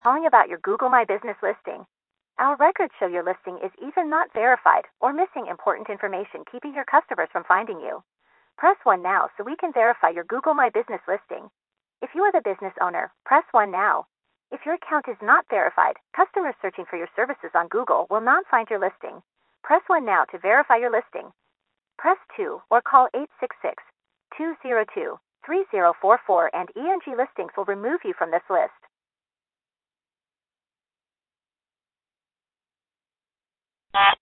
Calling about your Google My Business listing. Our records show your listing is either not verified or missing important information, keeping your customers from finding you. Press 1 now so we can verify your Google My Business listing. If you are the business owner, press 1 now. If your account is not verified, customers searching for your services on Google will not find your listing. Press 1 now to verify your listing. Press 2 or call 866-202-3044 and ENG Listings will remove you from this list.